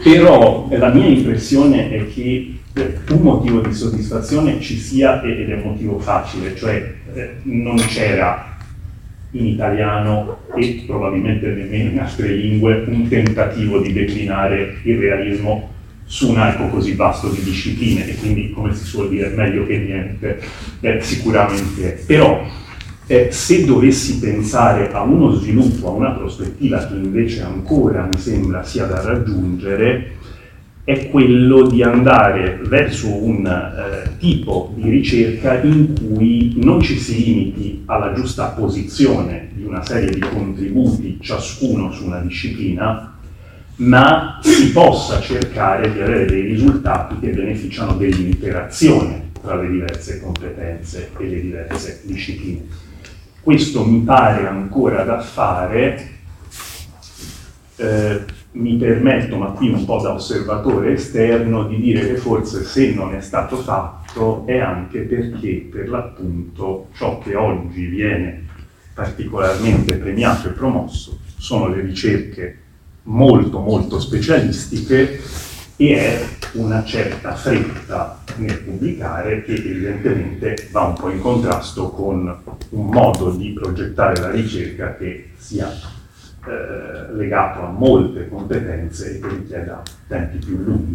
Però la mia impressione è che un motivo di soddisfazione ci sia, ed è un motivo facile, cioè non c'era in italiano e probabilmente nemmeno in altre lingue un tentativo di declinare il realismo su un arco così vasto di discipline, e quindi, come si suol dire, meglio che niente, sicuramente. Però se dovessi pensare a uno sviluppo, a una prospettiva che invece ancora mi sembra sia da raggiungere, è quello di andare verso un tipo di ricerca in cui non ci si limiti alla giusta posizione di una serie di contributi, ciascuno su una disciplina, ma si possa cercare di avere dei risultati che beneficiano dell'interazione tra le diverse competenze e le diverse discipline. Questo mi pare ancora da fare. Mi permetto, ma qui un po' da osservatore esterno, di dire che forse se non è stato fatto è anche perché, per l'appunto, ciò che oggi viene particolarmente premiato e promosso sono le ricerche molto molto specialistiche, e è una certa fretta nel pubblicare che evidentemente va un po' in contrasto con un modo di progettare la ricerca che sia legato a molte competenze e che richieda tempi più lunghi.